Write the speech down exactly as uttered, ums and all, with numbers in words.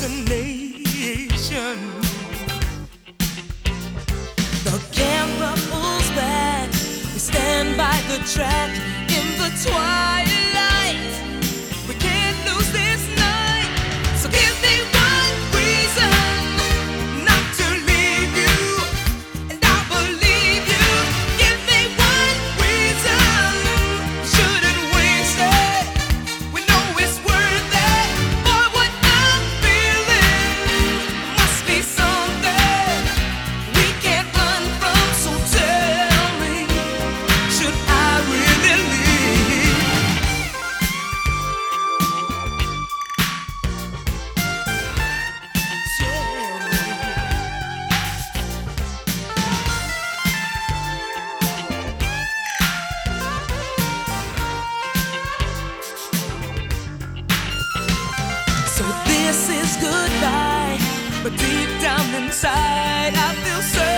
destination. The gambler pulls back. We stand by the track in the twilight. We can't lose this night. So give me one reason not to leave you, and I'll believe you. Give me one reason we shouldn't waste it. We know it's worth it. For what I'm feeling must be something we can't run from. So tell me, should I really leave? Tell me. So this is goodbye, but deep down inside I feel certain